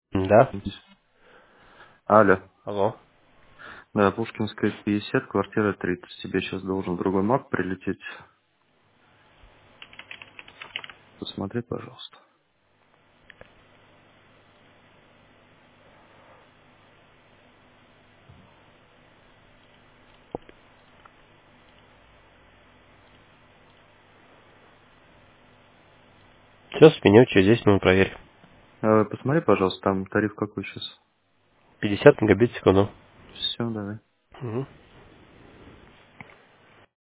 Да. Алло. Алло. Да, Пушкинская, 50, квартира 30. Тебе сейчас должен другой маг прилететь. Посмотри, пожалуйста. Все, сменю, через 10 минут проверь. Посмотри, пожалуйста, там тариф какой сейчас. 50 мегабит в секунду. Все, давай. Мгм.